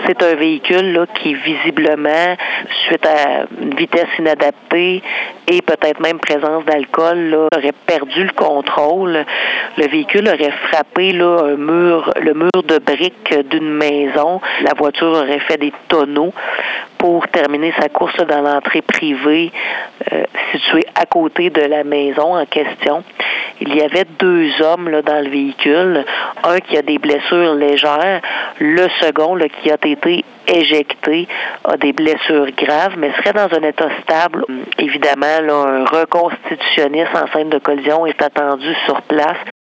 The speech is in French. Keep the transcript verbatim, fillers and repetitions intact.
C'est un véhicule là, qui, visiblement, suite à une vitesse inadaptée et peut-être même présence d'alcool, là, aurait perdu le contrôle. Le véhicule aurait frappé là, un mur, le mur de briques d'une maison. La voiture aurait fait des tonneaux pour terminer sa course dans l'entrée privée euh, située à côté de la maison en question. Il y avait deux hommes là, dans le véhicule, un qui a des blessures légères, le second là, qui a été éjecté a des blessures graves, mais serait dans un état stable. Évidemment, là, un reconstitutionniste en scène de collision est attendu sur place